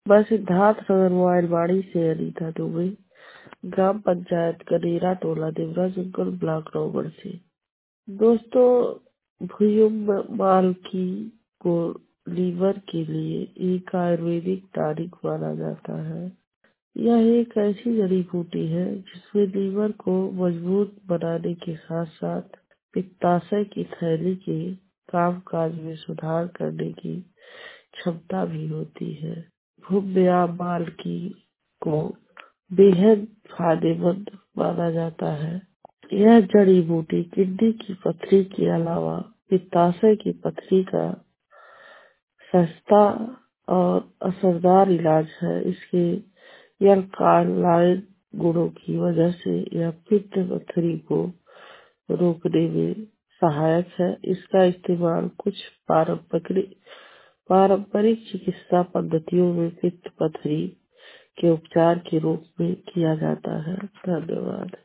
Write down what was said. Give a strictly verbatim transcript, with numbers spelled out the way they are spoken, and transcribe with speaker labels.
Speaker 1: मैं सिद्धार्थ नगर मोबाइलवाड़ी से अनीता दुबे, ग्राम पंचायत कनेरा टोला देवराजनगर ब्लॉक नौगढ़ से। दोस्तों, भुजंग मालकी को लीवर के लिए एक आयुर्वेदिक टॉनिक माना जाता है। यह एक ऐसी जड़ी बूटी है जिसमें लीवर को मजबूत बनाने के साथ साथ पित्ताशय की थैली के कामकाज में सुधार करने की क्षमता भी होती है। भुम्या मालकी को बेहद फायदेमंद माना जाता है। यह जड़ी बूटी किडनी की पथरी के अलावा पित्ताशय की पथरी का सस्ता और असरदार इलाज है। इसके अल्कालाइन गुणों की वजह से यह पित्त पथरी को रोकने में सहायक है। इसका इस्तेमाल कुछ पारंपरिक पारंपरिक चिकित्सा पद्धतियों में पित्त पथरी के उपचार के रूप में किया जाता है। धन्यवाद।